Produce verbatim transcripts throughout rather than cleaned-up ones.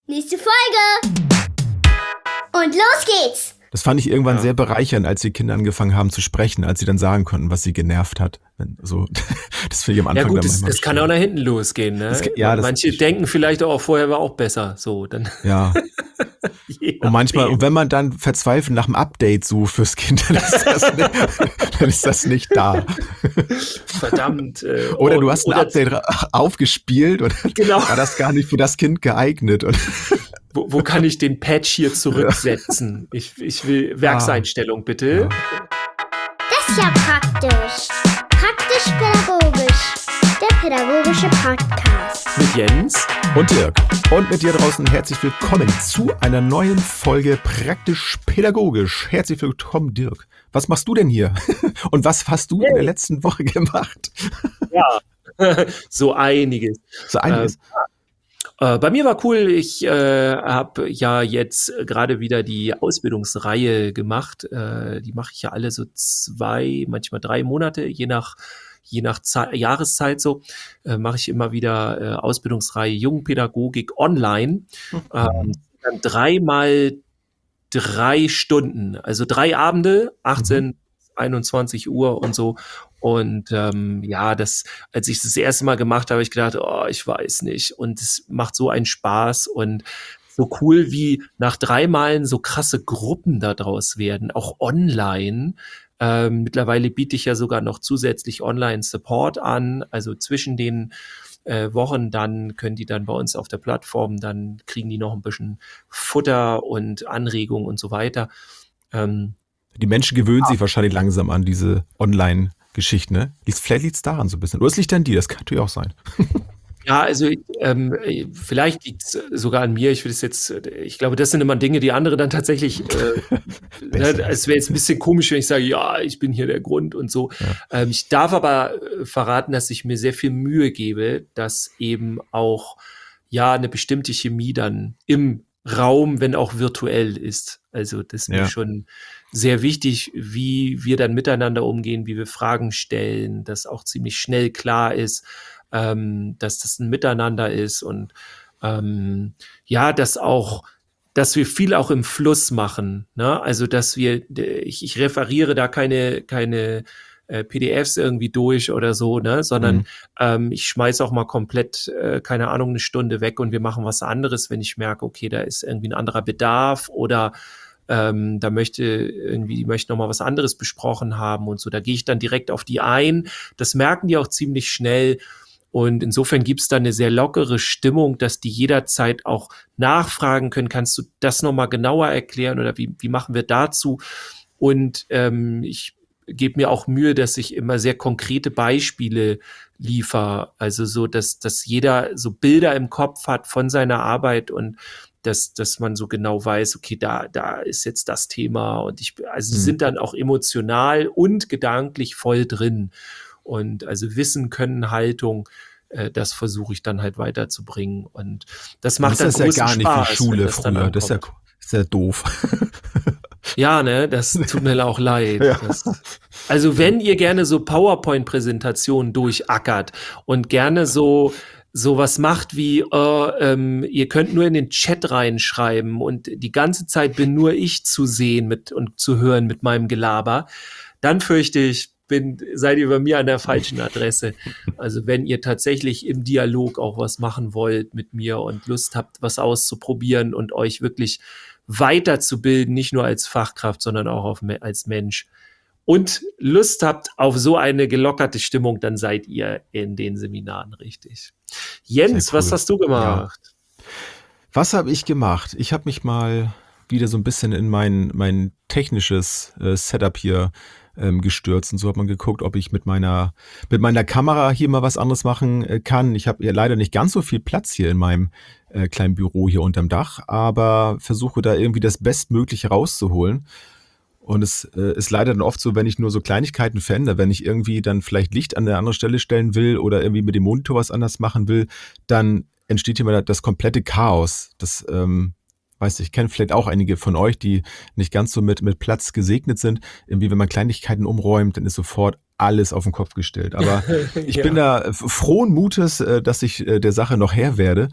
Nächste Folge! Und los geht's! Das fand ich irgendwann Ja. sehr bereichernd, als die Kinder angefangen haben zu sprechen, als sie dann sagen konnten, was sie genervt hat. Wenn- So, das finde ich am Anfang Ja gut, dann es, manchmal es kann auch schwierig. nach hinten losgehen. Ne? Das kann- ja, das- Manche denken vielleicht auch, vorher war auch besser. So, dann Ja, je und manchmal, nachdem. und wenn man dann verzweifelt nach einem Update sucht fürs Kind, dann ist das nicht, dann ist das nicht da. Verdammt. Äh, Oder oh, du hast ein oder- Update ra- aufgespielt und dann Genau. war das gar nicht für das Kind geeignet. Und Wo, wo kann ich den Patch hier zurücksetzen? Ich, ich will Werkseinstellung, bitte. Das ist ja praktisch. Praktisch-pädagogisch. Der pädagogische Podcast. Mit Jens. Und Dirk. Und mit dir draußen herzlich willkommen zu einer neuen Folge Praktisch Pädagogisch. Herzlich willkommen, Dirk. Was machst du denn hier? Und was hast du in der letzten Woche gemacht? Ja, so einiges. So einiges. Äh, bei mir war cool, ich äh, habe ja jetzt gerade wieder die Ausbildungsreihe gemacht. Äh, die mache ich ja alle so zwei, manchmal drei Monate, je nach je nach Ze- Jahreszeit so, äh, mache ich immer wieder äh, Ausbildungsreihe Jugendpädagogik online. Ähm, dann dreimal drei Stunden, also drei Abende, achtzehn, einundzwanzig Uhr und so. Und ähm, ja, das, als ich das, das erste Mal gemacht habe, habe ich gedacht, oh, ich weiß nicht. Und es macht so einen Spaß und so cool, wie nach drei Malen so krasse Gruppen daraus werden, auch online. Ähm, mittlerweile biete ich ja sogar noch zusätzlich Online-Support an, also zwischen den äh, Wochen, dann können die dann bei uns auf der Plattform, dann kriegen die noch ein bisschen Futter und Anregungen und so weiter. Ähm, Die Menschen gewöhnen sich wahrscheinlich langsam an diese Online-Geschichten, ne? Liegt's- Vielleicht liegt es daran so ein bisschen. Oder es liegt an dir, das kann natürlich auch sein. Ja, also ähm, äh, vielleicht liegt es sogar an mir. Ich will es jetzt, äh, ich glaube, das sind immer Dinge, die andere dann tatsächlich, äh, Besser. ne, es wäre jetzt ein bisschen komisch, wenn ich sage, ja, ich bin hier der Grund und so. Ähm, ich darf aber äh, verraten, dass ich mir sehr viel Mühe gebe, dass eben auch ja eine bestimmte Chemie dann im Raum, wenn auch virtuell ist. Also das ist Ja. mir schon sehr wichtig, wie wir dann miteinander umgehen, wie wir Fragen stellen, dass auch ziemlich schnell klar ist, ähm, dass das ein Miteinander ist und ähm, ja, dass auch, dass wir viel auch im Fluss machen, ne? Also dass wir, ich, ich referiere da keine keine äh, P D Fs irgendwie durch oder so, ne? Sondern Mhm. ähm, ich schmeiß auch mal komplett, äh, keine Ahnung, eine Stunde weg und wir machen was anderes, wenn ich merke, okay, da ist irgendwie ein anderer Bedarf oder ähm, da möchte irgendwie, die möchten noch mal was anderes besprochen haben und so. Da gehe ich dann direkt auf die ein. Das merken die auch ziemlich schnell. Und insofern gibt es da eine sehr lockere Stimmung, dass die jederzeit auch nachfragen können, kannst du das nochmal genauer erklären oder wie, wie machen wir dazu? Und ähm, ich gebe mir auch Mühe, dass ich immer sehr konkrete Beispiele liefere, also so, dass, dass jeder so Bilder im Kopf hat von seiner Arbeit und dass, dass man so genau weiß, okay, da, da ist jetzt das Thema und ich, also sie Mhm. sind dann auch emotional und gedanklich voll drin. Und also Wissen, Können, Haltung, äh, das versuche ich dann halt weiterzubringen. Und das macht Das dann ist ja großen gar nicht Spaß, wie Schule wenn das dann früher. Das ist ja, ankommt. ist ja doof. Ja, ne, das tut mir auch leid. Ja. Das, also wenn ihr gerne so PowerPoint-Präsentationen durchackert und gerne so sowas macht wie, äh, ähm, ihr könnt nur in den Chat reinschreiben und die ganze Zeit bin nur ich zu sehen mit und zu hören mit meinem Gelaber, dann fürchte ich, bin, seid ihr bei mir an der falschen Adresse. Also wenn ihr tatsächlich im Dialog auch was machen wollt mit mir und Lust habt, was auszuprobieren und euch wirklich weiterzubilden, nicht nur als Fachkraft, sondern auch auf, me- als Mensch und Lust habt auf so eine gelockerte Stimmung, dann seid ihr in den Seminaren richtig. Jens, Sehr cool. was hast du gemacht? Was habe ich gemacht? Ich habe mich mal wieder so ein bisschen in mein, mein technisches äh, Setup hier ähm, gestürzt und so hat man geguckt, ob ich mit meiner mit meiner Kamera hier mal was anderes machen äh, kann. Ich habe ja leider nicht ganz so viel Platz hier in meinem äh, kleinen Büro hier unterm Dach, aber versuche da irgendwie das Bestmögliche rauszuholen. Und es äh, ist leider dann oft so, wenn ich nur so Kleinigkeiten verändere, wenn ich irgendwie dann vielleicht Licht an eine andere Stelle stellen will oder irgendwie mit dem Monitor was anders machen will, dann entsteht hier mal das komplette Chaos. Das, ähm, weiß ich, kennen vielleicht auch einige von euch, die nicht ganz so mit, mit Platz gesegnet sind. Irgendwie, wenn man Kleinigkeiten umräumt, dann ist sofort alles auf den Kopf gestellt. Aber ich Ja. bin da frohen Mutes, äh, dass ich äh, der Sache noch Herr werde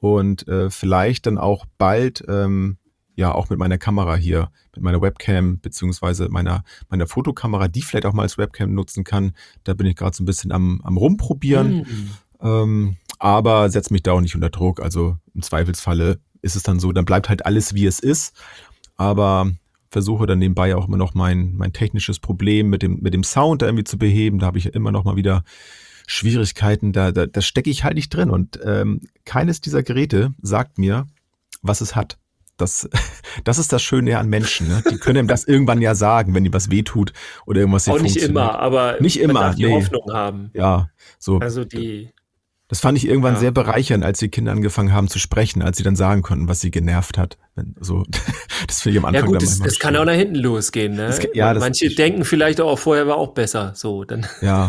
und äh, vielleicht dann auch bald ähm, ja auch mit meiner Kamera hier, mit meiner Webcam beziehungsweise meiner meiner Fotokamera, die vielleicht auch mal als Webcam nutzen kann. Da bin ich gerade so ein bisschen am am rumprobieren, Hm. ähm, aber setze mich da auch nicht unter Druck. Also im Zweifelsfalle ist es dann so, dann bleibt halt alles wie es ist, aber versuche dann nebenbei auch immer noch mein mein technisches Problem mit dem mit dem Sound da irgendwie zu beheben. Da habe ich ja immer noch mal wieder Schwierigkeiten. Da da, da stecke ich halt nicht drin und ähm, keines dieser Geräte sagt mir, was es hat. Das, das ist das Schöne an Menschen. Ne? Die können ihm das irgendwann ja sagen, wenn ihm was wehtut oder irgendwas nicht Auch nicht funktioniert. immer, aber Nicht man immer, darf die nee. Hoffnung haben. Ja, so. Also die, Das fand ich irgendwann Ja. sehr bereichernd, als die Kinder angefangen haben zu sprechen, als sie dann sagen konnten, was sie genervt hat. Wenn, so, das finde ich am ja Anfang gut, dann das, manchmal das kann auch schwierig. nach hinten losgehen. Ne? Das kann- ja, das- Manche denken vielleicht auch, vorher war auch besser. So, dann Ja.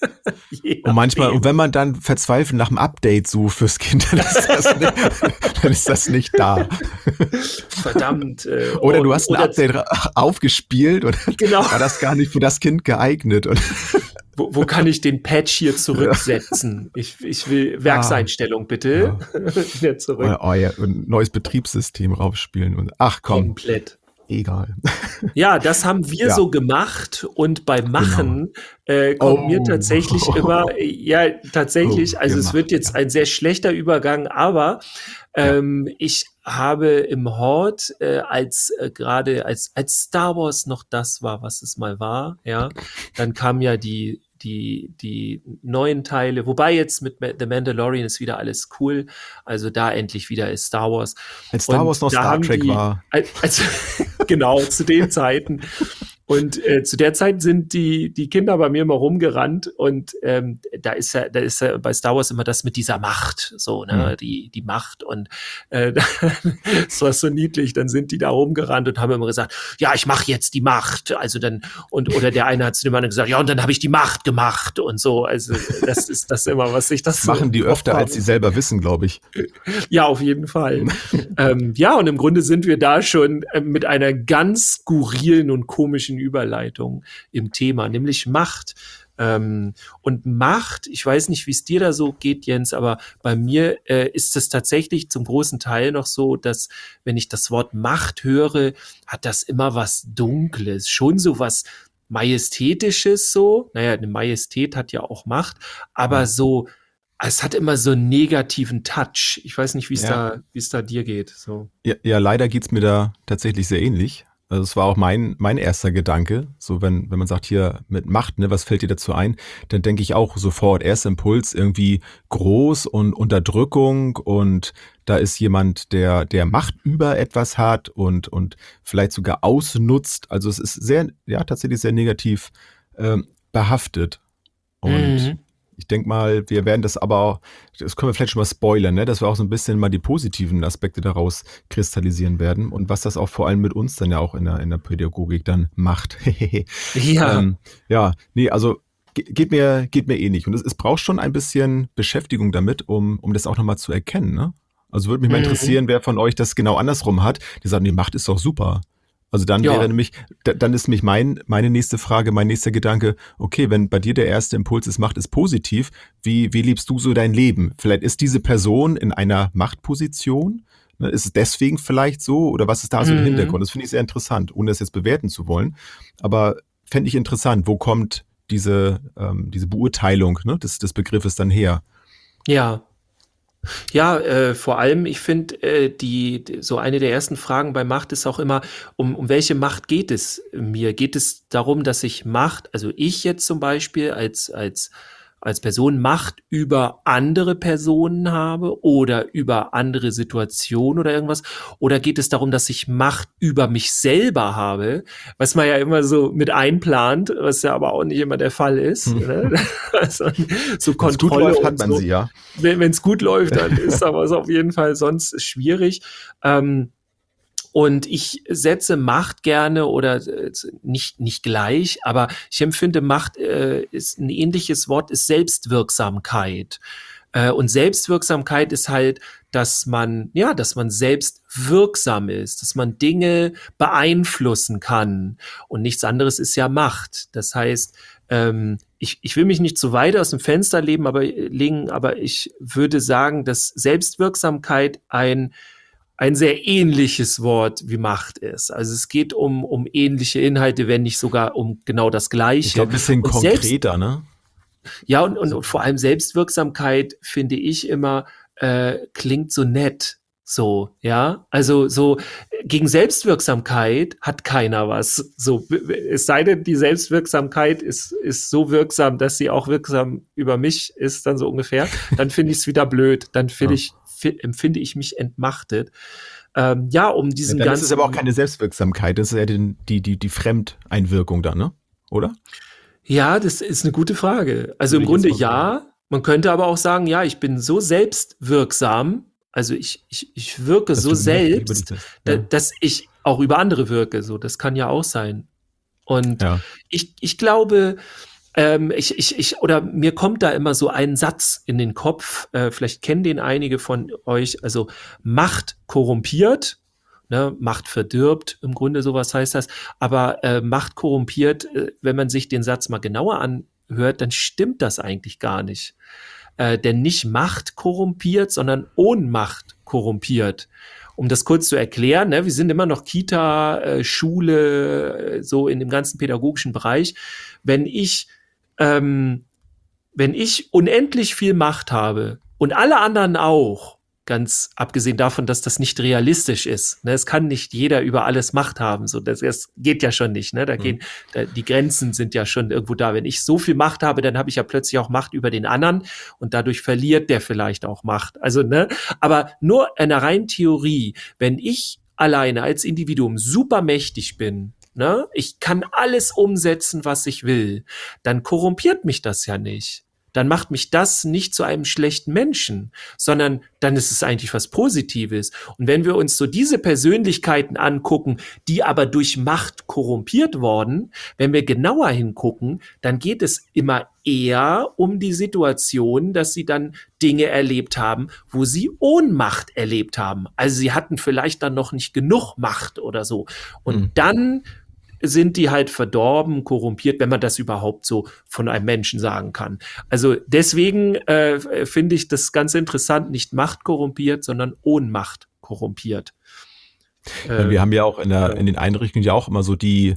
je Und manchmal, nachdem. und wenn man dann verzweifelt nach einem Update sucht fürs Kind, dann ist das nicht, dann ist das nicht da. Verdammt. Äh, Oder du und- hast ein oder- Update ra- aufgespielt und dann Genau. war das gar nicht für das Kind geeignet. Und Wo, wo kann ich den Patch hier zurücksetzen? Ich, ich will Werkseinstellung bitte. Wieder zurück. oh, oh, ja, und ein neues Betriebssystem raufspielen. Und ach komm, Komplett. egal. Ja, das haben wir Ja. so gemacht und beim Machen äh, kommt Oh. mir tatsächlich immer, ja, tatsächlich, Oh, also es gemacht, wird jetzt ja. ein sehr schlechter Übergang, aber ähm, ich habe im Hort, äh, als äh, gerade als als Star Wars noch das war, was es mal war, ja, dann kamen ja die die die neuen Teile, wobei jetzt mit Ma- The Mandalorian ist wieder alles cool, also da endlich wieder ist Star Wars. Als Star Und Wars noch da Star haben Trek die- war. Also, genau, zu den Zeiten. Und äh, zu der Zeit sind die, die Kinder bei mir immer rumgerannt und ähm, da ist ja, da ist ja bei Star Wars immer das mit dieser Macht, so, ne, Mhm. die, die Macht und äh, das war so niedlich, dann sind die da rumgerannt und haben immer gesagt, ja, ich mache jetzt die Macht, also dann, und oder der eine hat zu dem anderen gesagt, ja, und dann habe ich die Macht gemacht und so, also das ist das immer, was ich das Das machen die so öfter, als habe. sie selber wissen, glaube ich. Ja, auf jeden Fall. ähm, ja, und im Grunde sind wir da schon äh, mit einer ganz skurrilen und komischen Überleitung im Thema, nämlich Macht. Ähm, und Macht, ich weiß nicht, wie es dir da so geht, Jens, aber bei mir äh, ist es tatsächlich zum großen Teil noch so, dass wenn ich das Wort Macht höre, hat das immer was Dunkles, schon so was Majestätisches so. Naja, eine Majestät hat ja auch Macht, aber so es hat immer so einen negativen Touch. Ich weiß nicht, wie es Ja. da, wie es da dir geht. So. Ja, ja, leider geht's mir da tatsächlich sehr ähnlich. Also es war auch mein, mein erster Gedanke. So, wenn, wenn man sagt, hier mit Macht, ne, was fällt dir dazu ein? Dann denke ich auch sofort, erster Impuls irgendwie groß und Unterdrückung und da ist jemand, der, der Macht über etwas hat und, und vielleicht sogar ausnutzt. Also es ist sehr, ja, tatsächlich sehr negativ ähm, behaftet. Und Mhm. ich denke mal, wir werden das aber auch, das können wir vielleicht schon mal spoilern, ne? Dass wir auch so ein bisschen mal die positiven Aspekte daraus kristallisieren werden und was das auch vor allem mit uns dann ja auch in der, in der Pädagogik dann macht. Ja. ähm, ja, nee, also ge- geht mir, geht mir ähnlich. Und es, es braucht schon ein bisschen Beschäftigung damit, um, um das auch nochmal zu erkennen, ne? Also würde mich mal Mhm. interessieren, wer von euch das genau andersrum hat. Die sagen, die Macht ist doch super. Also dann Ja. wäre nämlich, da- dann ist nämlich mein, meine nächste Frage, mein nächster Gedanke, okay, wenn bei dir der erste Impuls ist, Macht ist positiv, wie, wie lebst du so dein Leben? Vielleicht ist diese Person in einer Machtposition, ne, ist es deswegen vielleicht so oder was ist da so im Mhm. Hintergrund? Das finde ich sehr interessant, ohne das jetzt bewerten zu wollen, aber fände ich interessant, wo kommt diese, ähm, diese Beurteilung, ne, des, des Begriffes dann her? Ja. Ja, äh, vor allem, ich finde, äh, die, die- so eine der ersten Fragen bei Macht ist auch immer, um, um welche Macht geht es mir? Geht es darum, dass ich Macht, also ich jetzt zum Beispiel als, als, als Person Macht über andere Personen habe oder über andere Situationen oder irgendwas? Oder geht es darum, dass ich Macht über mich selber habe, was man ja immer so mit einplant, was ja aber auch nicht immer der Fall ist. Hm. Ne? Also, so Wenn's gut Kontrolle läuft, und hat man so. sie, ja. Wenn es gut läuft, dann ist aber es auf jeden Fall sonst schwierig. Ähm, und ich setze Macht gerne oder äh, nicht, nicht gleich, aber ich empfinde Macht äh, ist ein ähnliches Wort, ist Selbstwirksamkeit. Äh, und Selbstwirksamkeit ist halt, dass man, ja, dass man selbst wirksam ist, dass man Dinge beeinflussen kann. Und nichts anderes ist ja Macht. Das heißt, ähm, ich, ich will mich nicht zu weit aus dem Fenster leben, aber, legen, aber ich würde sagen, dass Selbstwirksamkeit ein, ein sehr ähnliches Wort wie Macht ist. Also es geht um, um ähnliche Inhalte, wenn nicht sogar um genau das Gleiche. Ich glaube, ein bisschen Und konkreter, selbst, ne? ja, und, und, und vor allem Selbstwirksamkeit, finde ich immer, äh, klingt so nett. So, ja, also so gegen Selbstwirksamkeit hat keiner was. So, es sei denn, die Selbstwirksamkeit ist, ist so wirksam, dass sie auch wirksam über mich ist, dann so ungefähr. Dann finde ich es wieder blöd. Dann finde ich, fi- empfinde ich mich entmachtet. Ähm, ja, um Ja, diesen dann ist ganzen. es aber auch keine Selbstwirksamkeit, das ist ja die, die, die, die Fremdeinwirkung dann, ne? Oder? Ja, das ist eine gute Frage. Also Würde im ich jetzt Grunde mal sagen. ja. Man könnte aber auch sagen, ja, ich bin so selbstwirksam. Also ich, ich, ich wirke Dass so du mächtig über dich selbst, bist. da, Ja. dass ich auch über andere wirke. So, das kann ja auch sein. Und Ja. ich, ich glaube, ähm, ich, ich, ich, oder mir kommt da immer so ein Satz in den Kopf, äh, vielleicht kennen den einige von euch, also Macht korrumpiert, ne, Macht verdirbt, im Grunde sowas heißt das, aber äh, Macht korrumpiert, äh, wenn man sich den Satz mal genauer anhört, dann stimmt das eigentlich gar nicht. Äh, denn nicht Macht korrumpiert, sondern Ohnmacht korrumpiert. Um das kurz zu erklären, ne, wir sind immer noch Kita, äh, Schule, äh, so in dem ganzen pädagogischen Bereich. Wenn ich, ähm, wenn ich unendlich viel Macht habe und alle anderen auch, ganz abgesehen davon, dass das nicht realistisch ist. Ne, es kann nicht jeder über alles Macht haben. So, das, das geht ja schon nicht. Ne? Da Mhm. gehen, da, die Grenzen sind ja schon irgendwo da. Wenn ich so viel Macht habe, dann habe ich ja plötzlich auch Macht über den anderen und dadurch verliert der vielleicht auch Macht. Also, ne, aber nur in der reinen Theorie, wenn ich alleine als Individuum super mächtig bin, ne, ich kann alles umsetzen, was ich will, dann korrumpiert mich das ja nicht. Dann macht mich das nicht zu einem schlechten Menschen, sondern dann ist es eigentlich was Positives. Und wenn wir uns so diese Persönlichkeiten angucken, die aber durch Macht korrumpiert worden, wenn wir genauer hingucken, dann geht es immer eher um die Situation, dass sie dann Dinge erlebt haben, wo sie Ohnmacht erlebt haben. Also sie hatten vielleicht dann noch nicht genug Macht oder so. Und Mhm. dann sind die halt verdorben, korrumpiert, wenn man das überhaupt so von einem Menschen sagen kann. Also deswegen äh, finde ich das ganz interessant, nicht Macht korrumpiert, sondern Ohnmacht korrumpiert. Äh, wir haben ja auch in, der, in den Einrichtungen ja auch immer so die,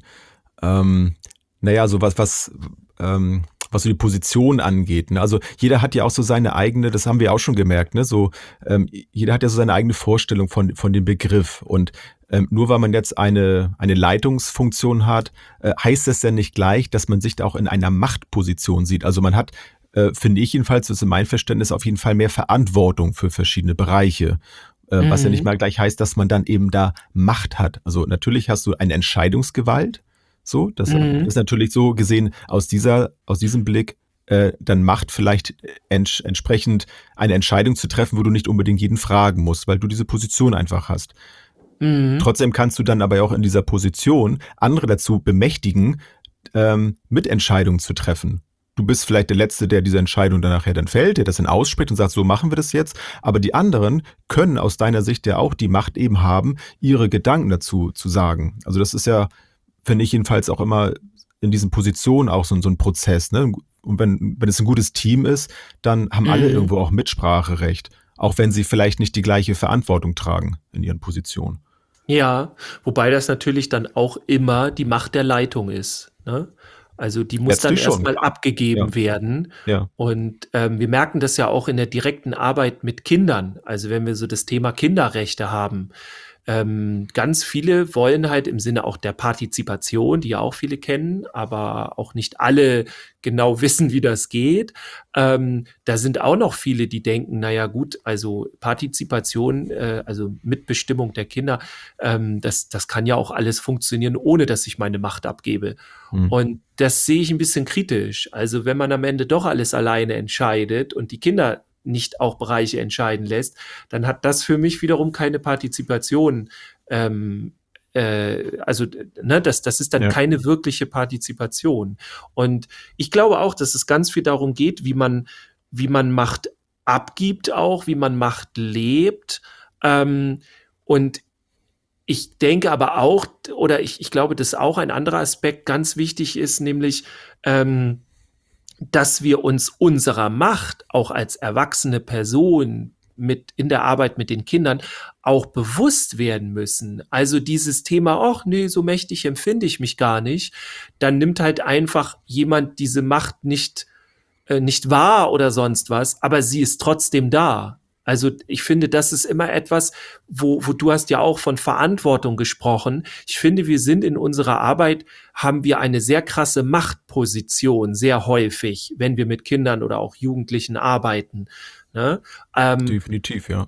ähm, naja, so was, was, ähm, was so die Position angeht. Ne? Also jeder hat ja auch so seine eigene, das haben wir auch schon gemerkt, ne? So, ähm, jeder hat ja so seine eigene Vorstellung von, von dem Begriff. Und ähm, nur weil man jetzt eine, eine Leitungsfunktion hat, äh, heißt das ja nicht gleich, dass man sich da auch in einer Machtposition sieht. Also man hat, äh, finde ich jedenfalls, das ist mein Verständnis, auf jeden Fall mehr Verantwortung für verschiedene Bereiche. Äh, was ja nicht mal gleich heißt, dass man dann eben da Macht hat. Also natürlich hast du eine Entscheidungsgewalt. So, das Mhm. ist natürlich so gesehen aus dieser, aus diesem Blick äh, dann Macht vielleicht ents- entsprechend eine Entscheidung zu treffen, wo du nicht unbedingt jeden fragen musst, weil du diese Position einfach hast. Mhm. Trotzdem kannst du dann aber auch in dieser Position andere dazu bemächtigen, ähm, Mitentscheidungen zu treffen. Du bist vielleicht der Letzte, der diese Entscheidung dann nachher dann fällt, der das dann ausspricht und sagt, so machen wir das jetzt. Aber die anderen können aus deiner Sicht ja auch die Macht eben haben, ihre Gedanken dazu zu sagen. Also das ist ja, finde ich jedenfalls auch immer in diesen Positionen auch so, so ein Prozess. Ne? Und wenn, wenn es ein gutes Team ist, dann haben alle Mhm. irgendwo auch Mitspracherecht, auch wenn sie vielleicht nicht die gleiche Verantwortung tragen in ihren Positionen. Ja, wobei das natürlich dann auch immer die Macht der Leitung ist. Ne? Also die muss dann Letztlich schon, erstmal klar. abgegeben Ja. werden. Ja. Und ähm, wir merken das ja auch in der direkten Arbeit mit Kindern. Also wenn wir so das Thema Kinderrechte haben. Ähm, ganz viele wollen halt im Sinne auch der Partizipation, die ja auch viele kennen, aber auch nicht alle genau wissen, wie das geht. Ähm, da sind auch noch viele, die denken, naja gut, also Partizipation, äh, also Mitbestimmung der Kinder, ähm, das, das kann ja auch alles funktionieren, ohne dass ich meine Macht abgebe. Hm. Und das sehe ich ein bisschen kritisch. Also wenn man am Ende doch alles alleine entscheidet und die Kinder nicht auch Bereiche entscheiden lässt, dann hat das für mich wiederum keine Partizipation. Ähm, äh, also, ne, das, das ist dann Ja. keine wirkliche Partizipation. Und ich glaube auch, dass es ganz viel darum geht, wie man, wie man Macht abgibt auch, wie man Macht lebt. Ähm, und ich denke aber auch, oder ich, ich glaube, dass auch ein anderer Aspekt ganz wichtig ist, nämlich ähm, dass wir uns unserer Macht auch als erwachsene Person mit in der Arbeit mit den Kindern auch bewusst werden müssen. Also dieses Thema, ach nee, so mächtig empfinde ich mich gar nicht, dann nimmt halt einfach jemand diese Macht nicht, äh, nicht wahr oder sonst was, aber sie ist trotzdem da. Also ich finde, das ist immer etwas, wo, wo du hast ja auch von Verantwortung gesprochen. Ich finde, wir sind in unserer Arbeit, haben wir eine sehr krasse Machtposition, sehr häufig, wenn wir mit Kindern oder auch Jugendlichen arbeiten. Ne? Ähm, Definitiv, ja.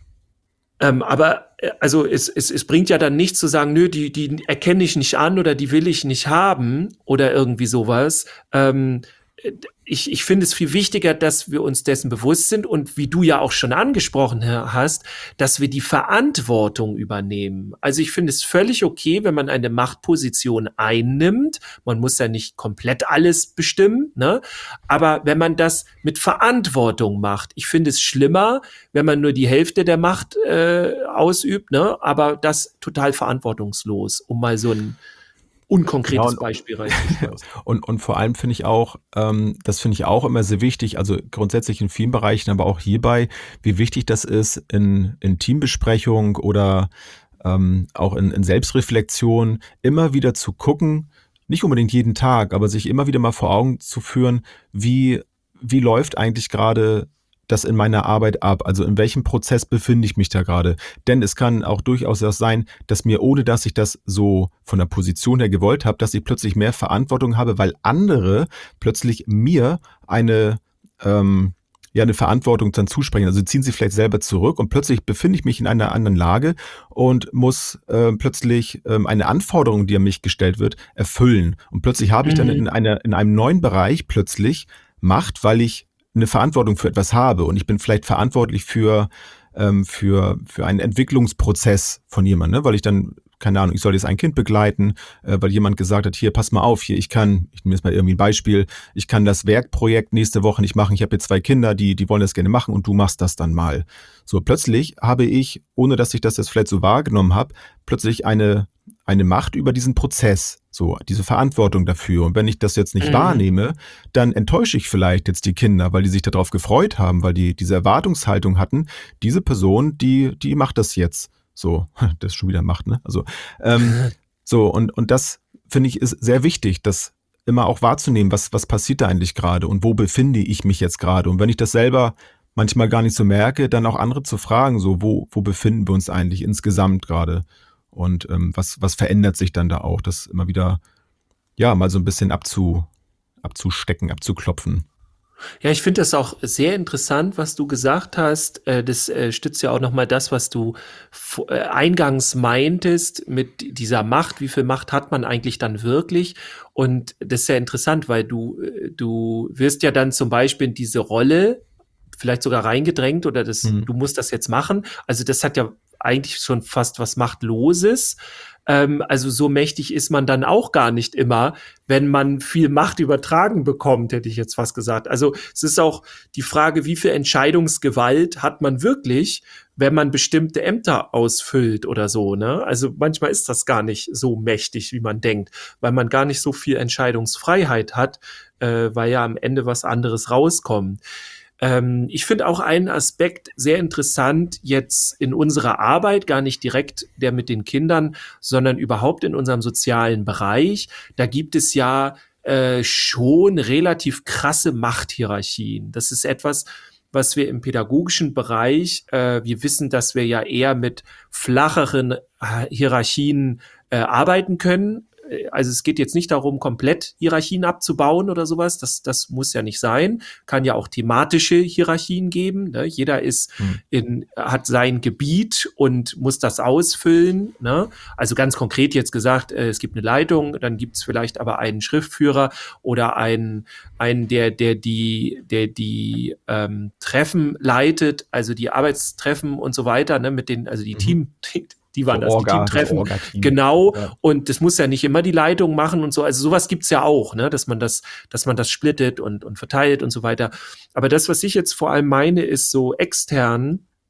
ähm, aber äh, also es, es, es bringt ja dann nichts zu sagen, nö, die, die erkenne ich nicht an oder die will ich nicht haben oder irgendwie sowas. Ähm, Ich, ich finde es viel wichtiger, dass wir uns dessen bewusst sind und wie du ja auch schon angesprochen hast, dass wir die Verantwortung übernehmen. Also ich finde es völlig okay, wenn man eine Machtposition einnimmt. Man muss ja nicht komplett alles bestimmen, ne? Aber wenn man das mit Verantwortung macht, ich finde es schlimmer, wenn man nur die Hälfte der Macht äh, ausübt, ne? Aber das total verantwortungslos, um mal so ein unkonkretes Ja, und, Beispiel reinzuschmeißen. und, und vor allem finde ich auch, ähm, das finde ich auch immer sehr wichtig, also grundsätzlich in vielen Bereichen, aber auch hierbei, wie wichtig das ist in, in Teambesprechung oder ähm, auch in, in Selbstreflexion, immer wieder zu gucken, nicht unbedingt jeden Tag, aber sich immer wieder mal vor Augen zu führen, wie, wie läuft eigentlich gerade das in meiner Arbeit ab? Also in welchem Prozess befinde ich mich da gerade? Denn es kann auch durchaus das sein, dass mir, ohne dass ich das so von der Position her gewollt habe, dass ich plötzlich mehr Verantwortung habe, weil andere plötzlich mir eine, ähm, ja, eine Verantwortung dann zusprechen. Also ziehen sie vielleicht selber zurück und plötzlich befinde ich mich in einer anderen Lage und muss äh, plötzlich ähm, eine Anforderung, die an mich gestellt wird, erfüllen. Und plötzlich habe ich dann in, einer, in einem neuen Bereich plötzlich Macht, weil ich eine Verantwortung für etwas habe und ich bin vielleicht verantwortlich für, ähm, für, für einen Entwicklungsprozess von jemandem, ne? Weil ich dann, keine Ahnung, ich soll jetzt ein Kind begleiten, äh, weil jemand gesagt hat, hier, pass mal auf, hier, ich kann, ich nehme jetzt mal irgendwie ein Beispiel, ich kann das Werkprojekt nächste Woche nicht machen, ich habe jetzt zwei Kinder, die, die wollen das gerne machen und du machst das dann mal. So, plötzlich habe ich, ohne dass ich das jetzt vielleicht so wahrgenommen habe, plötzlich eine eine Macht über diesen Prozess, so diese Verantwortung dafür. Und wenn ich das jetzt nicht Mhm. wahrnehme, dann enttäusche ich vielleicht jetzt die Kinder, weil die sich darauf gefreut haben, weil die diese Erwartungshaltung hatten, diese Person, die die macht das jetzt. So, das ist schon wieder Macht, ne? Also ähm, so und und das finde ich ist sehr wichtig, das immer auch wahrzunehmen, was was passiert da eigentlich gerade und wo befinde ich mich jetzt gerade. Und wenn ich das selber manchmal gar nicht so merke, dann auch andere zu fragen, so wo wo befinden wir uns eigentlich insgesamt gerade? Und ähm, was, was verändert sich dann da auch, das immer wieder, ja, mal so ein bisschen abzu, abzustecken, abzuklopfen. Ja, ich finde das auch sehr interessant, was du gesagt hast. Äh, Das äh, stützt ja auch nochmal das, was du vo- äh, eingangs meintest mit dieser Macht. Wie viel Macht hat man eigentlich dann wirklich? Und das ist sehr interessant, weil du, äh, du wirst ja dann zum Beispiel in diese Rolle vielleicht sogar reingedrängt oder das, Mhm. du musst das jetzt machen. Also das hat ja eigentlich schon fast was Machtloses. Ähm, also so mächtig ist man dann auch gar nicht immer, wenn man viel Macht übertragen bekommt, hätte ich jetzt fast gesagt. Also es ist auch die Frage, wie viel Entscheidungsgewalt hat man wirklich, wenn man bestimmte Ämter ausfüllt oder so, ne? Also manchmal ist das gar nicht so mächtig, wie man denkt, weil man gar nicht so viel Entscheidungsfreiheit hat, äh, weil ja am Ende was anderes rauskommt. Ähm, ich finde auch einen Aspekt sehr interessant jetzt in unserer Arbeit, gar nicht direkt der mit den Kindern, sondern überhaupt in unserem sozialen Bereich. Da gibt es ja äh, schon relativ krasse Machthierarchien. Das ist etwas, was wir im pädagogischen Bereich, äh, wir wissen, dass wir ja eher mit flacheren äh, Hierarchien äh, arbeiten können. Also es geht jetzt nicht darum, komplett Hierarchien abzubauen oder sowas. Das, das muss ja nicht sein. Kann ja auch thematische Hierarchien geben. Ne? Jeder ist Mhm. in, hat sein Gebiet und muss das ausfüllen. Ne? Also ganz konkret jetzt gesagt, äh, es gibt eine Leitung, dann gibt es vielleicht aber einen Schriftführer oder einen, einen der, der die, der die ähm, Treffen leitet, also die Arbeitstreffen und so weiter, ne? Mit den, also die Mhm. Team, die, die waren So das, die Orga, das Teamtreffen. Orga-Team. Genau. Ja. Und das muss ja nicht immer die Leitung machen und so. Also sowas gibt's ja auch, ne, dass man das, dass man das splittet und, und verteilt und so weiter. Aber das, was ich jetzt vor allem meine, ist so extern,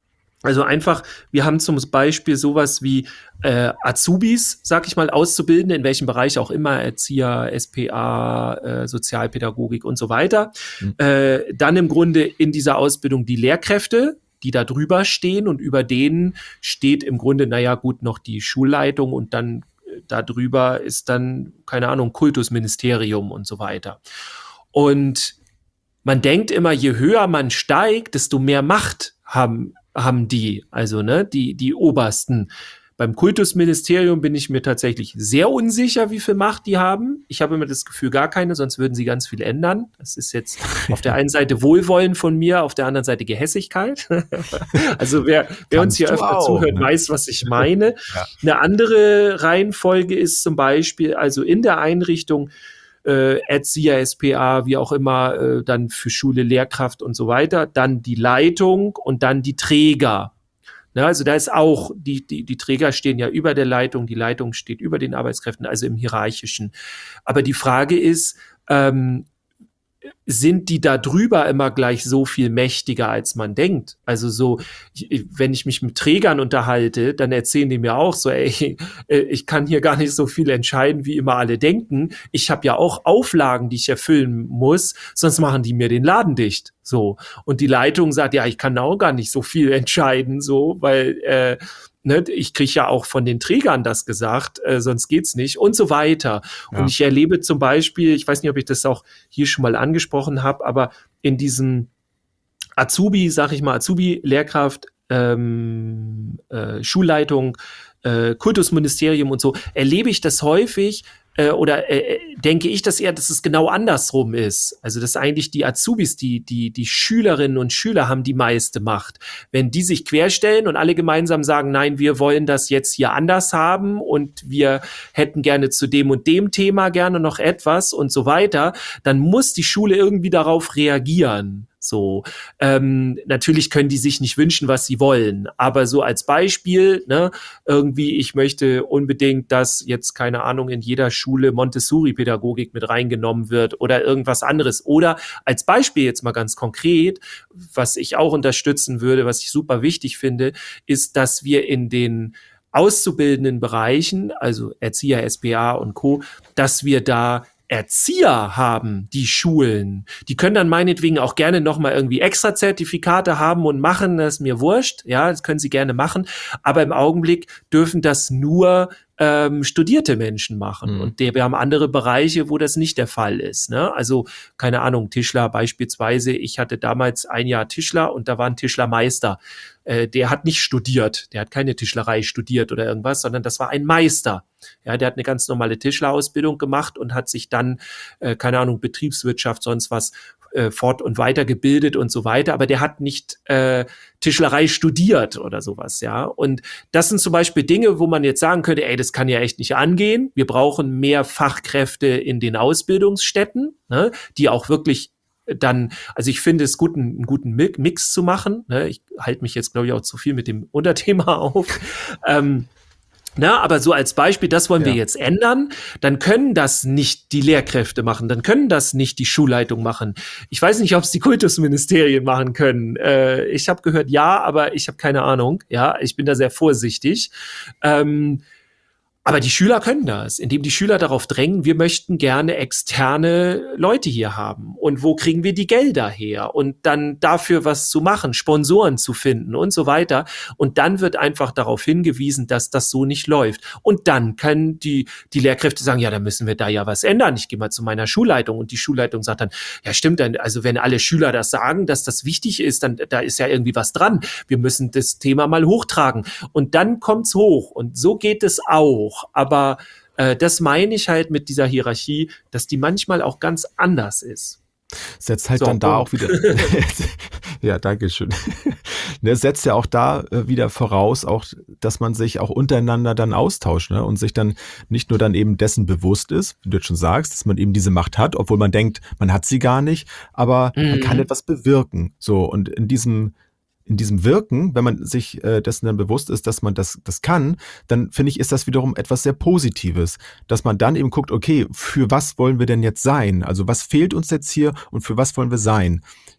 Also einfach, wir haben zum Beispiel sowas wie äh, Azubis, sag ich mal, Auszubildende, in welchem Bereich auch immer, Erzieher, S P A, äh, Sozialpädagogik und so weiter. Mhm. Äh, dann im Grunde in dieser Ausbildung die Lehrkräfte, die da drüber stehen, und über denen steht im Grunde, naja gut, noch die Schulleitung, und dann äh, da drüber ist dann, keine Ahnung, Kultusministerium und so weiter. Und man denkt immer, je höher man steigt, desto mehr Macht haben haben die, also ne, die die Obersten. Beim Kultusministerium bin ich mir tatsächlich sehr unsicher, wie viel Macht die haben. Ich habe immer das Gefühl, gar keine, sonst würden sie ganz viel ändern. Das ist jetzt auf der einen Seite Wohlwollen von mir, auf der anderen Seite Gehässigkeit. Also wer, wer uns hier öfter auch zuhört, ne? Weiß, was ich meine. Ja. Eine andere Reihenfolge ist zum Beispiel, also in der Einrichtung, Äh, Erzieher, S P A, wie auch immer, äh, dann für Schule, Lehrkraft und so weiter, dann die Leitung und dann die Träger. Na, also da ist auch, die, die, die Träger stehen ja über der Leitung, die Leitung steht über den Arbeitskräften, also im Hierarchischen. Aber die Frage ist, ähm, sind die da drüber immer gleich so viel mächtiger, als man denkt? Also so, ich, wenn ich mich mit Trägern unterhalte, dann erzählen die mir auch so, ey, ich kann hier gar nicht so viel entscheiden, wie immer alle denken. Ich habe ja auch Auflagen, die ich erfüllen muss, sonst machen die mir den Laden dicht. So. Und die Leitung sagt, ja, ich kann auch gar nicht so viel entscheiden, so, weil äh, Ne, ich kriege ja auch von den Trägern das gesagt, äh, sonst geht's nicht und so weiter. Ja. Und ich erlebe zum Beispiel, ich weiß nicht, ob ich das auch hier schon mal angesprochen habe, aber in diesem Azubi, sag ich mal, Azubi, Lehrkraft, ähm, äh, Schulleitung, äh, Kultusministerium und so, erlebe ich das häufig, äh, oder äh, denke ich das eher, dass es genau andersrum ist. Also dass eigentlich die Azubis, die die die Schülerinnen und Schüler haben die meiste Macht. Wenn die sich querstellen und alle gemeinsam sagen, nein, wir wollen das jetzt hier anders haben und wir hätten gerne zu dem und dem Thema gerne noch etwas und so weiter, dann muss die Schule irgendwie darauf reagieren. So, ähm, natürlich können die sich nicht wünschen, was sie wollen, aber so als Beispiel, ne, irgendwie, ich möchte unbedingt, dass jetzt, keine Ahnung, in jeder Schule Montessori-Pädagogik mit reingenommen wird oder irgendwas anderes. Oder als Beispiel jetzt mal ganz konkret, was ich auch unterstützen würde, was ich super wichtig finde, ist, dass wir in den auszubildenden Bereichen, also Erzieher, S P A und Co., dass wir da Erzieher haben, die Schulen, die können dann meinetwegen auch gerne nochmal irgendwie extra Zertifikate haben und machen, das ist mir wurscht, ja, das können sie gerne machen, aber im Augenblick dürfen das nur ähm, studierte Menschen machen. Mhm. Und der, wir haben andere Bereiche, wo das nicht der Fall ist, ne? Also, keine Ahnung, Tischler beispielsweise, ich hatte damals ein Jahr Tischler und da war ein Tischlermeister. Äh, der hat nicht studiert, der hat keine Tischlerei studiert oder irgendwas, sondern das war ein Meister. Ja, der hat eine ganz normale Tischlerausbildung gemacht und hat sich dann, äh, keine Ahnung, Betriebswirtschaft, sonst was, äh, fort- und weitergebildet und so weiter, aber der hat nicht äh, Tischlerei studiert oder sowas, ja. Und das sind zum Beispiel Dinge, wo man jetzt sagen könnte, ey, das kann ja echt nicht angehen. Wir brauchen mehr Fachkräfte in den Ausbildungsstätten, ne, die auch wirklich dann, also ich finde es gut, einen, einen guten Mix zu machen. Ne? Ich halte mich jetzt, glaube ich, auch zu viel mit dem Unterthema auf. ähm, Na, aber so als Beispiel, das wollen ja. wir jetzt ändern, dann können das nicht die Lehrkräfte machen, dann können das nicht die Schulleitung machen. Ich weiß nicht, ob es die Kultusministerien machen können. Äh, ich habe gehört, ja, aber ich habe keine Ahnung. Ja, ich bin da sehr vorsichtig. Ähm, Aber die Schüler können das, indem die Schüler darauf drängen, wir möchten gerne externe Leute hier haben. Und wo kriegen wir die Gelder her? Und dann dafür was zu machen, Sponsoren zu finden und so weiter. Und dann wird einfach darauf hingewiesen, dass das so nicht läuft. Und dann können die, die Lehrkräfte sagen, ja, dann müssen wir da ja was ändern. Ich gehe mal zu meiner Schulleitung. Und die Schulleitung sagt dann, ja stimmt, dann, also wenn alle Schüler das sagen, dass das wichtig ist, dann da ist ja irgendwie was dran. Wir müssen das Thema mal hochtragen. Und dann kommt's hoch. Und so geht es auch. Aber äh, das meine ich halt mit dieser Hierarchie, dass die manchmal auch ganz anders ist. Setzt halt so, dann da auch wieder, ja, danke schön. Ne, setzt ja auch da äh, wieder voraus, auch, dass man sich auch untereinander dann austauscht, ne, und sich dann nicht nur dann eben dessen bewusst ist, wie du jetzt schon sagst, dass man eben diese Macht hat, obwohl man denkt, man hat sie gar nicht, aber mhm. man kann etwas bewirken. So, und in diesem In diesem Wirken, wenn man sich äh, dessen dann bewusst ist, dass man das, das kann, dann finde ich, ist das wiederum etwas sehr Positives, dass man dann eben guckt, okay, für was wollen wir denn jetzt sein? Also was fehlt uns jetzt hier und für was wollen wir sein?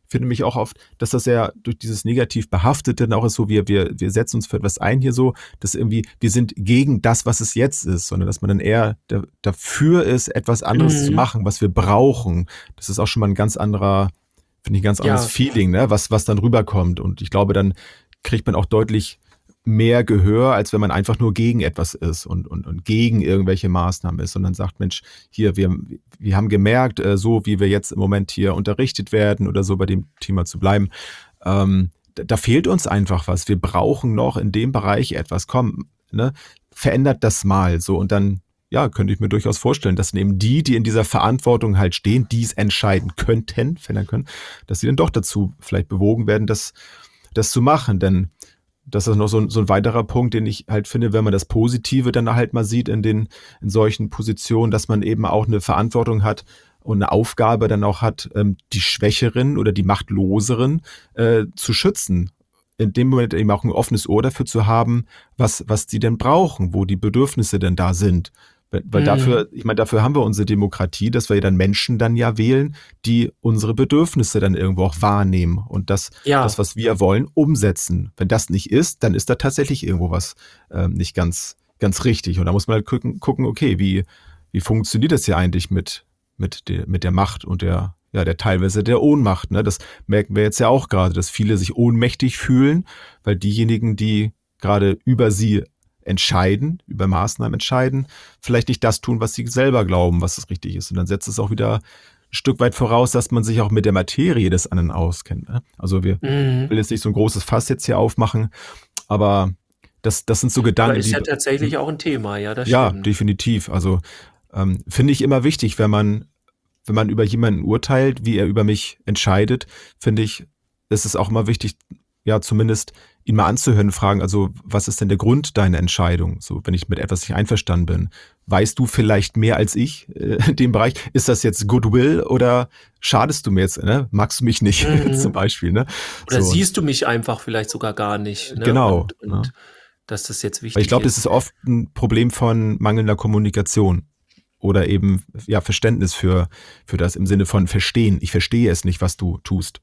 finde mich auch oft, dass das ja durch dieses negativ Behaftete dann auch ist so, wir, wir, wir setzen uns für etwas ein hier so, dass irgendwie, wir sind gegen das, was es jetzt ist, sondern dass man dann eher da, dafür ist, etwas anderes Mhm. zu machen, was wir brauchen. Das ist auch schon mal ein ganz anderer, finde ich, ein ganz anderes Ja. Feeling, ne, was, was dann rüberkommt. Und ich glaube, dann kriegt man auch deutlich mehr Gehör, als wenn man einfach nur gegen etwas ist und, und, und gegen irgendwelche Maßnahmen ist und dann sagt, Mensch, hier, wir, wir haben gemerkt, äh, so wie wir jetzt im Moment hier unterrichtet werden oder so bei dem Thema zu bleiben, ähm, da, da fehlt uns einfach was. Wir brauchen noch in dem Bereich etwas. Komm, ne, verändert das mal so und dann, ja, könnte ich mir durchaus vorstellen, dass eben die, die in dieser Verantwortung halt stehen, die es entscheiden könnten, verändern können, dass sie dann doch dazu vielleicht bewogen werden, das, das zu machen, denn das ist noch so ein, so ein weiterer Punkt, den ich halt finde, wenn man das Positive dann halt mal sieht in den, in solchen Positionen, dass man eben auch eine Verantwortung hat und eine Aufgabe dann auch hat, ähm, die Schwächeren oder die Machtloseren äh, zu schützen. In dem Moment eben auch ein offenes Ohr dafür zu haben, was, was die denn brauchen, wo die Bedürfnisse denn da sind. Weil, weil Mhm. dafür, ich meine, dafür haben wir unsere Demokratie, dass wir ja dann Menschen dann ja wählen, die unsere Bedürfnisse dann irgendwo auch wahrnehmen und das, Ja. das, was wir wollen, umsetzen. Wenn das nicht ist, dann ist da tatsächlich irgendwo was ähm, nicht ganz, ganz richtig. Und da muss man halt gucken, gucken okay, wie, wie funktioniert das hier eigentlich mit, mit, der, mit der Macht und der, ja, der teilweise der Ohnmacht. Ne? Das merken wir jetzt ja auch gerade, dass viele sich ohnmächtig fühlen, weil diejenigen, die gerade über sie entscheiden, über Maßnahmen entscheiden, vielleicht nicht das tun, was sie selber glauben, was es richtig ist. Und dann setzt es auch wieder ein Stück weit voraus, dass man sich auch mit der Materie des anderen auskennt. Ne? Also wir Mhm. ich will jetzt nicht so ein großes Fass jetzt hier aufmachen, aber das, das sind so Aber Gedanken, ist die ja tatsächlich auch ein Thema, ja, das ja, stimmt. definitiv. Also ähm, finde ich immer wichtig, wenn man, wenn man über jemanden urteilt, wie er über mich entscheidet, finde ich, ist es auch immer wichtig, ja, zumindest ihn mal anzuhören, fragen, also was ist denn der Grund deiner Entscheidung? So, wenn ich mit etwas nicht einverstanden bin, weißt du vielleicht mehr als ich äh, in dem Bereich? Ist das jetzt Goodwill oder schadest du mir jetzt? Ne? Magst du mich nicht Mhm. zum Beispiel? Ne? Oder So, siehst du mich einfach vielleicht sogar gar nicht, ne? genau. Und, und Ne? dass das jetzt Weil ich wichtig glaube, das ist. ist oft ein Problem von mangelnder Kommunikation oder eben ja Verständnis für, für das im Sinne von verstehen. Ich verstehe es nicht, was du tust.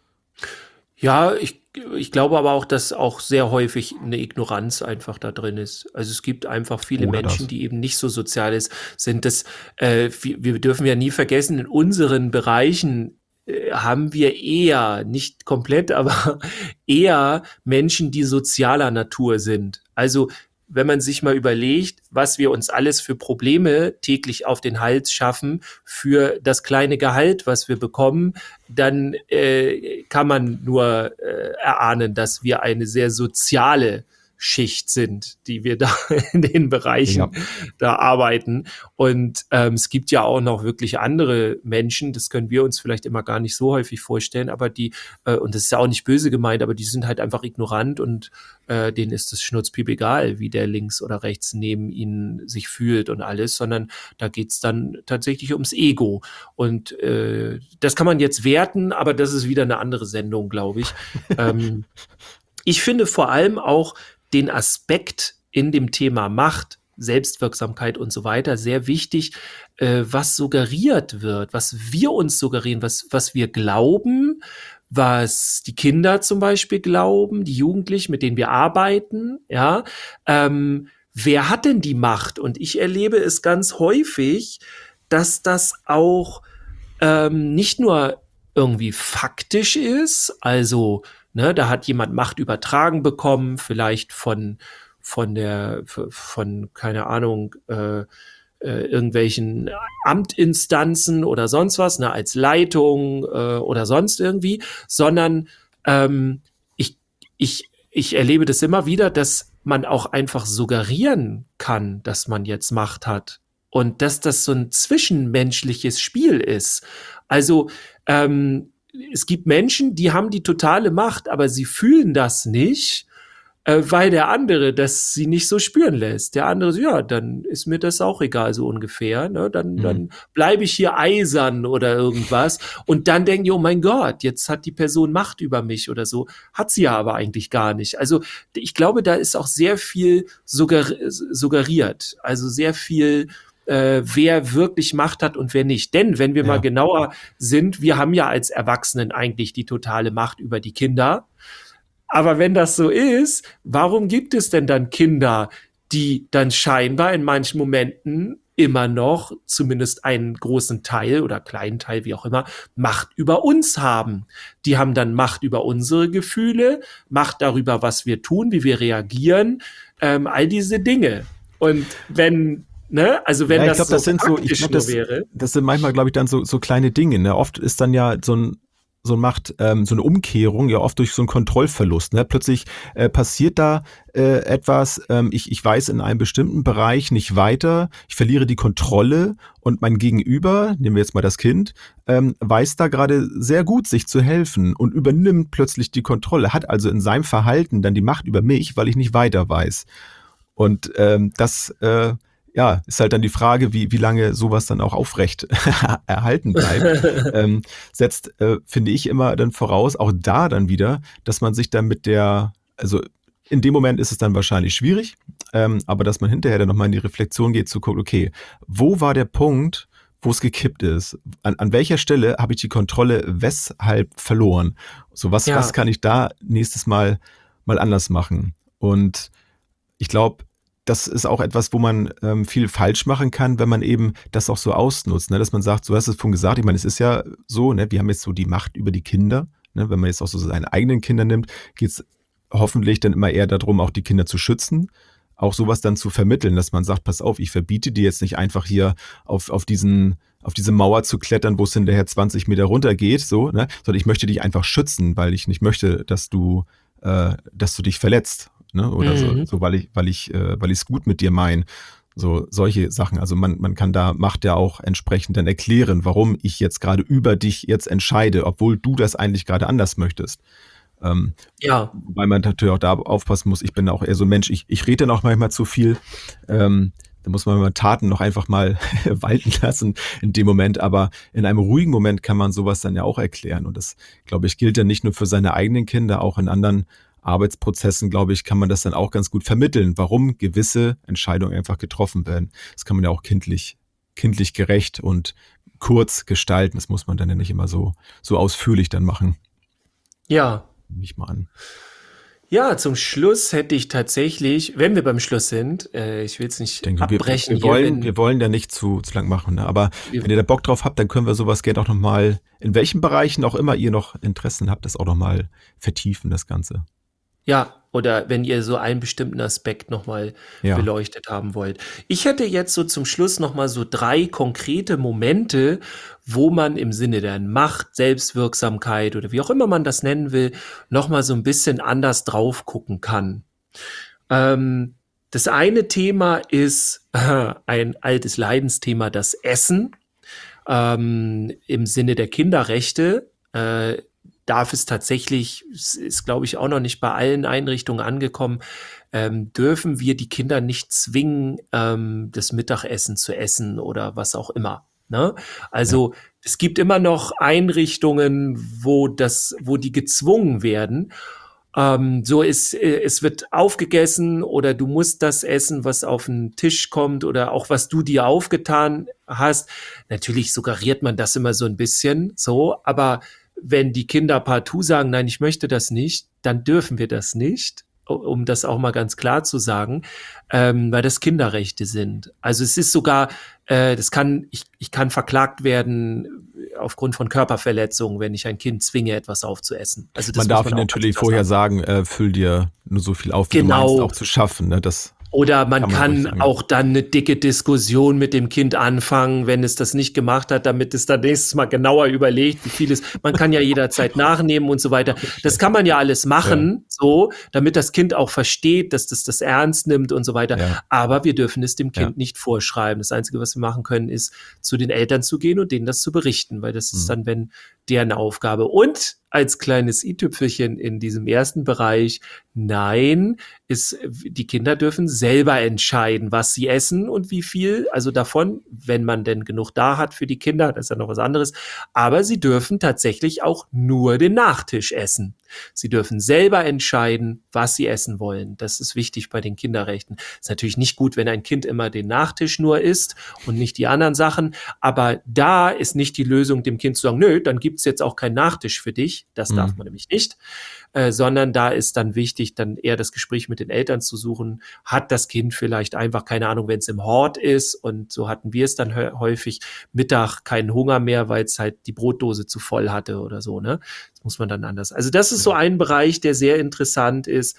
Ja, ich, ich glaube aber auch, dass auch sehr häufig eine Ignoranz einfach da drin ist. Also es gibt einfach viele Oder Menschen, das. die eben nicht so sozial ist, sind. Das, äh, wir, wir dürfen ja nie vergessen, in unseren Bereichen äh, haben wir eher, nicht komplett, aber eher Menschen, die sozialer Natur sind. Also wenn man sich mal überlegt, was wir uns alles für Probleme täglich auf den Hals schaffen für das kleine Gehalt, was wir bekommen, dann äh, kann man nur äh, erahnen, dass wir eine sehr soziale Schicht sind, die wir da in den Bereichen Ja. da arbeiten. Und ähm, es gibt ja auch noch wirklich andere Menschen, das können wir uns vielleicht immer gar nicht so häufig vorstellen, aber die, äh, und das ist ja auch nicht böse gemeint, aber die sind halt einfach ignorant und äh, denen ist es schnurzpiep egal, wie der links oder rechts neben ihnen sich fühlt und alles, sondern da geht's dann tatsächlich ums Ego. Und äh, das kann man jetzt werten, aber das ist wieder eine andere Sendung, glaube ich. ähm, ich finde vor allem auch den Aspekt in dem Thema Macht, Selbstwirksamkeit und so weiter sehr wichtig, äh, was suggeriert wird, was wir uns suggerieren, was, was wir glauben, was die Kinder zum Beispiel glauben, die Jugendlichen, mit denen wir arbeiten, ja. Ähm, wer hat denn die Macht? Und ich erlebe es ganz häufig, dass das auch ähm, nicht nur irgendwie faktisch ist, also ne, da hat jemand Macht übertragen bekommen, vielleicht von von der von keine Ahnung äh, äh, irgendwelchen Amtinstanzen oder sonst was, ne, als Leitung äh, oder sonst irgendwie, sondern ähm, ich ich ich erlebe das immer wieder, dass man auch einfach suggerieren kann, dass man jetzt Macht hat. Und dass das so ein zwischenmenschliches Spiel ist. Also ähm, es gibt Menschen, die haben die totale Macht, aber sie fühlen das nicht, äh, weil der andere das sie nicht so spüren lässt. Der andere so, ja, dann ist mir das auch egal, so ungefähr. Ne? Dann, Mhm. dann bleibe ich hier eisern oder irgendwas. Und dann denken die, oh mein Gott, jetzt hat die Person Macht über mich oder so. Hat sie ja aber eigentlich gar nicht. Also ich glaube, da ist auch sehr viel sugger suggeriert. Also sehr viel äh, wer wirklich Macht hat und wer nicht. Denn wenn wir Ja. mal genauer sind, wir haben ja als Erwachsenen eigentlich die totale Macht über die Kinder. Aber wenn das so ist, warum gibt es denn dann Kinder, die dann scheinbar in manchen Momenten immer noch zumindest einen großen Teil oder kleinen Teil, wie auch immer, Macht über uns haben? Die haben dann Macht über unsere Gefühle, Macht darüber, was wir tun, wie wir reagieren, ähm, all diese Dinge. Und wenn, ne, also wenn Ja, ich das glaube, das so sind so, ich praktisch glaube, nur das, wäre. das sind manchmal, glaube ich, dann so, so kleine Dinge. Ne? Oft ist dann ja so ein, so ein Macht, ähm, so eine Umkehrung, ja oft durch so einen Kontrollverlust. Ne? Plötzlich äh, passiert da äh, etwas, ähm, ich, ich weiß in einem bestimmten Bereich nicht weiter, ich verliere die Kontrolle und mein Gegenüber, nehmen wir jetzt mal das Kind, ähm, weiß da gerade sehr gut, sich zu helfen und übernimmt plötzlich die Kontrolle, hat also in seinem Verhalten dann die Macht über mich, weil ich nicht weiter weiß. Und ähm, das äh, ja, ist halt dann die Frage, wie, wie lange sowas dann auch aufrecht erhalten bleibt. ähm, setzt, äh, finde ich, immer dann voraus, auch da dann wieder, dass man sich dann mit der, also in dem Moment ist es dann wahrscheinlich schwierig, ähm, aber dass man hinterher dann nochmal in die Reflexion geht, zu gucken, okay, wo war der Punkt, wo es gekippt ist? An, an welcher Stelle habe ich die Kontrolle weshalb verloren? So, was, Ja. was kann ich da nächstes Mal mal anders machen? Und ich glaube, das ist auch etwas, wo man ähm, viel falsch machen kann, wenn man eben das auch so ausnutzt, ne? Dass man sagt, so hast du es vorhin gesagt, ich meine, es ist ja so, ne, wir haben jetzt so die Macht über die Kinder, ne? Wenn man jetzt auch so seine eigenen Kinder nimmt, geht es hoffentlich dann immer eher darum, auch die Kinder zu schützen, auch sowas dann zu vermitteln, dass man sagt, pass auf, ich verbiete dir jetzt nicht einfach hier auf, auf diesen auf diese Mauer zu klettern, wo es hinterher zwanzig Meter runter geht, so, ne? Sondern ich möchte dich einfach schützen, weil ich nicht möchte, dass du, äh, dass du dich verletzt. Ne? Oder Mhm. so, so, weil ich, weil ich, äh, weil ich es gut mit dir meine. So, solche Sachen. Also man, man kann da, macht ja auch entsprechend dann erklären, warum ich jetzt gerade über dich jetzt entscheide, obwohl du das eigentlich gerade anders möchtest. Ähm, Ja. Weil man natürlich auch da aufpassen muss, ich bin auch eher so ein Mensch, ich, ich rede dann auch manchmal zu viel. Ähm, da muss man mal Taten noch einfach mal walten lassen in dem Moment. Aber in einem ruhigen Moment kann man sowas dann ja auch erklären. Und das, glaube ich, gilt ja nicht nur für seine eigenen Kinder, auch in anderen Arbeitsprozessen, glaube ich, kann man das dann auch ganz gut vermitteln, warum gewisse Entscheidungen einfach getroffen werden. Das kann man ja auch kindlich, kindlich gerecht und kurz gestalten. Das muss man dann ja nicht immer so, so ausführlich dann machen. Ja. Nehme ich mal an. Ja, zum Schluss hätte ich tatsächlich, wenn wir beim Schluss sind, äh, ich will es nicht Ich denke, wir, abbrechen wir, hier, wollen, wenn, wir wollen ja nicht zu, zu lang machen, ne? Aber wir, wenn ihr da Bock drauf habt, dann können wir sowas gerne auch nochmal, in welchen Bereichen auch immer ihr noch Interessen habt, das auch nochmal vertiefen, das Ganze. ja, oder wenn ihr so einen bestimmten Aspekt nochmal Ja. beleuchtet haben wollt. Ich hätte jetzt so zum Schluss nochmal so drei konkrete Momente, wo man im Sinne der Macht, Selbstwirksamkeit oder wie auch immer man das nennen will, nochmal so ein bisschen anders drauf gucken kann. Ähm, das eine Thema ist äh, ein altes Leidensthema, das Essen. Ähm, im Sinne der Kinderrechte äh, darf es tatsächlich, es ist glaube ich auch noch nicht bei allen Einrichtungen angekommen, ähm, dürfen wir die Kinder nicht zwingen, ähm, das Mittagessen zu essen oder was auch immer. Ne? Also ja. Es gibt immer noch Einrichtungen, wo das, wo die gezwungen werden. Ähm, so ist, es wird aufgegessen oder du musst das essen, was auf den Tisch kommt oder auch was du dir aufgetan hast. Natürlich suggeriert man das immer so ein bisschen so, aber wenn die Kinder partout sagen, nein, ich möchte das nicht, dann dürfen wir das nicht, um das auch mal ganz klar zu sagen, ähm, weil das Kinderrechte sind. Also es ist sogar, äh, das kann, ich, ich kann verklagt werden aufgrund von Körperverletzungen, wenn ich ein Kind zwinge, etwas aufzuessen. Also das man darf ihnen natürlich vorher sagen, sagen äh, füll dir nur so viel auf, wie genau. du meinst, auch zu schaffen. Ne? Das Oder man kann, man kann auch dann eine dicke Diskussion mit dem Kind anfangen, wenn es das nicht gemacht hat, damit es dann nächstes Mal genauer überlegt, wie viel es, man kann ja jederzeit nachnehmen und so weiter. Das kann man ja alles machen, ja. so, damit das Kind auch versteht, dass das das ernst nimmt und so weiter. Ja. Aber wir dürfen es dem Kind ja. nicht vorschreiben. Das Einzige, was wir machen können, ist, zu den Eltern zu gehen und denen das zu berichten, weil das ist mhm. dann, wenn deren Aufgabe. Und als kleines i-Tüpfelchen in diesem ersten Bereich, nein, ist, die Kinder dürfen selber entscheiden, was sie essen und wie viel, also davon, wenn man denn genug da hat für die Kinder, das ist ja noch was anderes, aber sie dürfen tatsächlich auch nur den Nachtisch essen. Sie dürfen selber entscheiden, was sie essen wollen. Das ist wichtig bei den Kinderrechten. Ist natürlich nicht gut, wenn ein Kind immer den Nachtisch nur isst und nicht die anderen Sachen, aber da ist nicht die Lösung, dem Kind zu sagen, nö, dann gibt's jetzt auch keinen Nachtisch für dich. Das Mhm. darf man nämlich nicht. Äh, sondern da ist dann wichtig, dann eher das Gespräch mit den Eltern zu suchen. Hat das Kind vielleicht einfach, keine Ahnung, wenn es im Hort ist, und so hatten wir es dann hä- häufig, Mittag keinen Hunger mehr, weil es halt die Brotdose zu voll hatte oder so, ne? Das muss man dann anders. Also das ist so ein Bereich, der sehr interessant ist.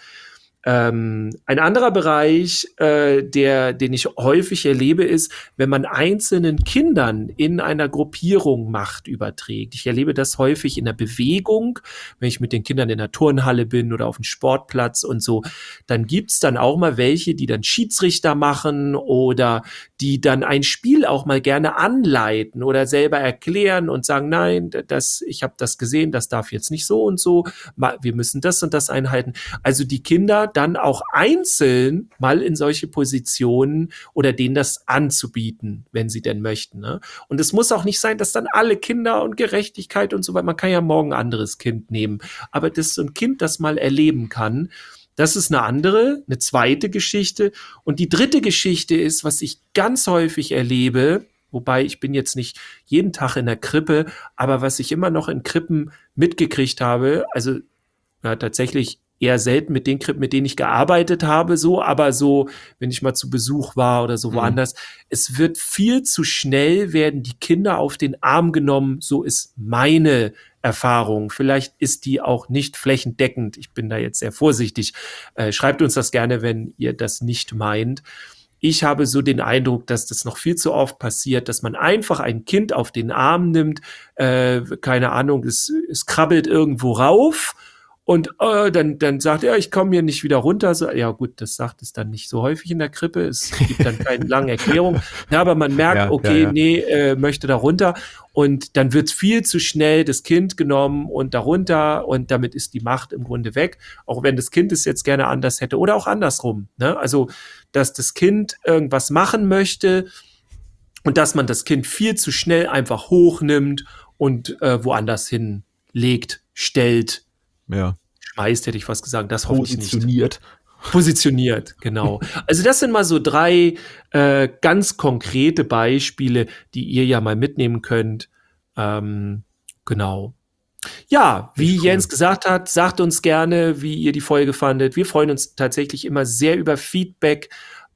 Ähm, ein anderer Bereich, äh, der, den ich häufig erlebe, ist, wenn man einzelnen Kindern in einer Gruppierung Macht überträgt. Ich erlebe das häufig in der Bewegung, wenn ich mit den Kindern in der Turnhalle bin oder auf dem Sportplatz und so. Dann gibt's dann auch mal welche, die dann Schiedsrichter machen oder die dann ein Spiel auch mal gerne anleiten oder selber erklären und sagen, nein, das, ich habe das gesehen, das darf jetzt nicht so und so, Ma- wir müssen das und das einhalten. Also die Kinder dann auch einzeln mal in solche Positionen oder denen das anzubieten, wenn sie denn möchten. Ne? Und es muss auch nicht sein, dass dann alle Kinder und Gerechtigkeit und so weiter, man kann ja morgen ein anderes Kind nehmen, aber dass so ein Kind das mal erleben kann, das ist eine andere, eine zweite Geschichte. Und die dritte Geschichte ist, was ich ganz häufig erlebe, wobei ich bin jetzt nicht jeden Tag in der Krippe, aber was ich immer noch in Krippen mitgekriegt habe, also ja, tatsächlich eher selten mit den Krippen, mit denen ich gearbeitet habe, so, aber so, wenn ich mal zu Besuch war oder so Mhm. woanders, es wird viel zu schnell, werden die Kinder auf den Arm genommen, so ist meine Erfahrung. Vielleicht ist die auch nicht flächendeckend. Ich bin da jetzt sehr vorsichtig. Äh, schreibt uns das gerne, wenn ihr das nicht meint. Ich habe so den Eindruck, dass das noch viel zu oft passiert, dass man einfach ein Kind auf den Arm nimmt, äh, keine Ahnung, es, es krabbelt irgendwo rauf und äh, dann, dann sagt er, ich komme hier nicht wieder runter. So, ja gut, das sagt es dann nicht so häufig in der Krippe. Es gibt dann keine langen Erklärungen. Ja, aber man merkt, Ja, okay, ja, ja. nee, äh, möchte da runter. Und dann wird viel zu schnell das Kind genommen und darunter und damit ist die Macht im Grunde weg. Auch wenn das Kind es jetzt gerne anders hätte oder auch andersrum. Ne? Also, dass das Kind irgendwas machen möchte und dass man das Kind viel zu schnell einfach hochnimmt und äh, woanders hinlegt, stellt, Ja. schmeißt, hätte ich fast gesagt. Das hoffe ich nicht. Positioniert. Positioniert, genau. Also das sind mal so drei äh, ganz konkrete Beispiele, die ihr ja mal mitnehmen könnt. Ähm, genau. Ja, wie Echt cool. Jens gesagt hat, sagt uns gerne, wie ihr die Folge fandet. Wir freuen uns tatsächlich immer sehr über Feedback.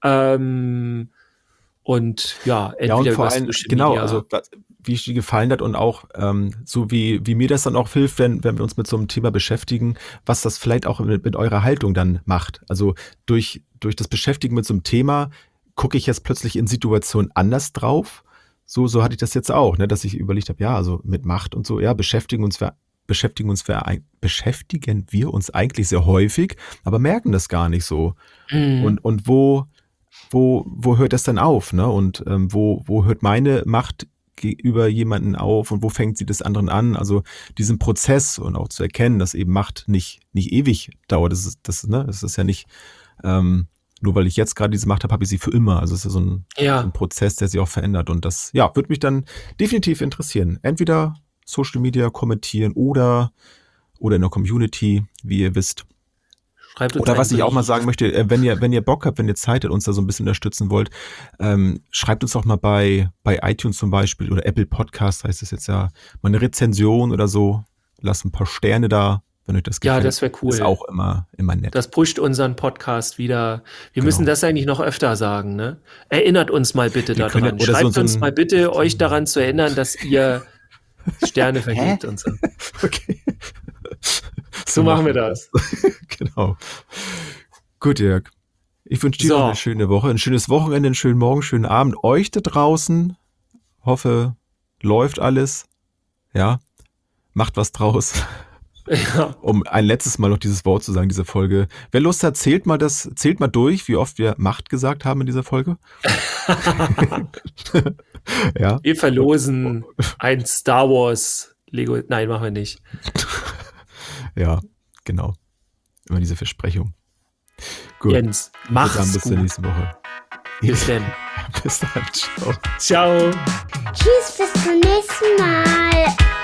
Ähm, und ja, entweder Ja, und vor über allem, Social genau, Media. also was- wie es dir gefallen hat und auch ähm, so wie, wie mir das dann auch hilft, wenn, wenn wir uns mit so einem Thema beschäftigen, was das vielleicht auch mit, mit eurer Haltung dann macht. Also durch, durch das Beschäftigen mit so einem Thema gucke ich jetzt plötzlich in Situationen anders drauf. So, so hatte ich das jetzt auch, ne, dass ich überlegt habe, ja, also mit Macht und so, ja, beschäftigen uns wir, beschäftigen uns wir, eig- beschäftigen wir uns eigentlich sehr häufig, aber merken das gar nicht so. Mhm. Und, und wo, wo, wo hört das dann auf, ne? Und ähm, wo, wo hört meine Macht gegenüber jemanden auf und wo fängt sie des anderen an? Also diesen Prozess und auch zu erkennen, dass eben Macht nicht, nicht ewig dauert. Das ist, das, ne? Das ist ja nicht, ähm, nur weil ich jetzt gerade diese Macht habe, habe ich sie für immer. Also es ist ja so ein, Ja. so ein Prozess, der sich auch verändert. Und das, ja, würde mich dann definitiv interessieren. Entweder Social Media kommentieren oder, oder in der Community, wie ihr wisst. Schreibt uns Oder was einen ich auch mal Brief. sagen möchte, äh, wenn ihr, wenn ihr Bock habt, wenn ihr Zeit habt, uns da so ein bisschen unterstützen wollt, ähm, schreibt uns doch mal bei, bei iTunes zum Beispiel oder Apple Podcast heißt es jetzt ja, mal eine Rezension oder so. Lasst ein paar Sterne da, wenn euch das Ja, gefällt. das wäre cool. Ist auch immer, immer nett. Das pusht unseren Podcast wieder. Wir Genau. müssen das eigentlich noch öfter sagen, ne? Erinnert uns mal bitte Wir können- daran. oder so- Schreibt so uns ein- mal bitte, euch daran zu erinnern, dass ihr Sterne vergebt und so. Okay. So machen wir das. Genau. Gut, Jörg. Ich wünsche dir So. noch eine schöne Woche, ein schönes Wochenende, einen schönen Morgen, schönen Abend. Euch da draußen. Hoffe, läuft alles. Ja. Macht was draus. Ja. Um ein letztes Mal noch dieses Wort zu sagen, diese Folge. Wer Lust hat, zählt mal das, zählt mal durch, wie oft wir Macht gesagt haben in dieser Folge. Ja. Wir verlosen ein Star Wars Lego. Nein, machen wir nicht. Ja, genau. Immer diese Versprechung. Gut. Jens, mach's Dann bis zur gut. nächsten Woche. Bis dann. Bis dann. Ciao. Ciao. Tschüss, bis zum nächsten Mal.